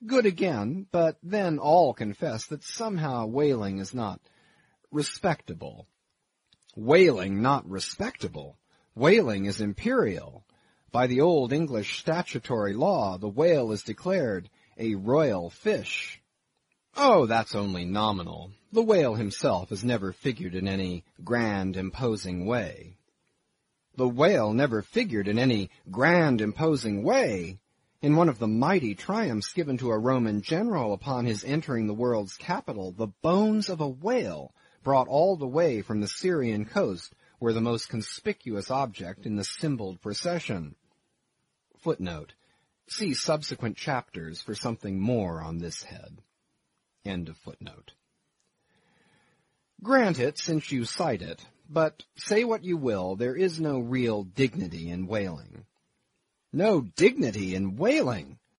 Good again, but then all confess that somehow whaling is not respectable. Whaling not respectable. Whaling is imperial. By the old English statutory law, the whale is declared a royal fish. Oh, that's only nominal. The whale himself has never figured in any grand, imposing way. The whale never figured in any grand, imposing way. In one of the mighty triumphs given to a Roman general upon his entering the world's capital, the bones of a whale, brought all the way from the Syrian coast, were the most conspicuous object in the symboled procession. Footnote. See subsequent chapters for something more on this head. End of footnote. Grant it, since you cite it, but say what you will, there is no real dignity in whaling. No dignity in whaling!